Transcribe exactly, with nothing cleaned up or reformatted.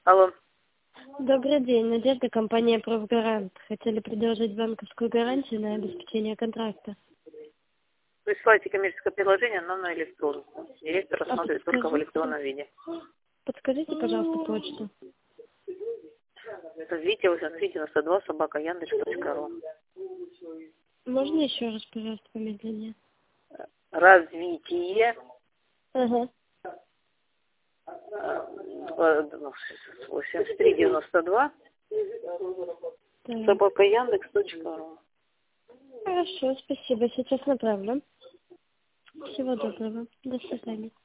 Алло. Добрый день, Надежда, компания «Профгарант». Хотели предложить банковскую гарантию на обеспечение контракта. Присылайте коммерческое предложение нам на электронку. Директор А рассматривает только в электронном виде. Подскажите, пожалуйста, почту. Это Витя восемьдесят девяносто два собака яндекс точка ру. Можно еще раз, пожалуйста, помедленнее? Развитие. Ага. восемьдесят три девяносто два Так. собака яндекс точка ру. Хорошо, спасибо. Сейчас направлю. Всего доброго. До свидания.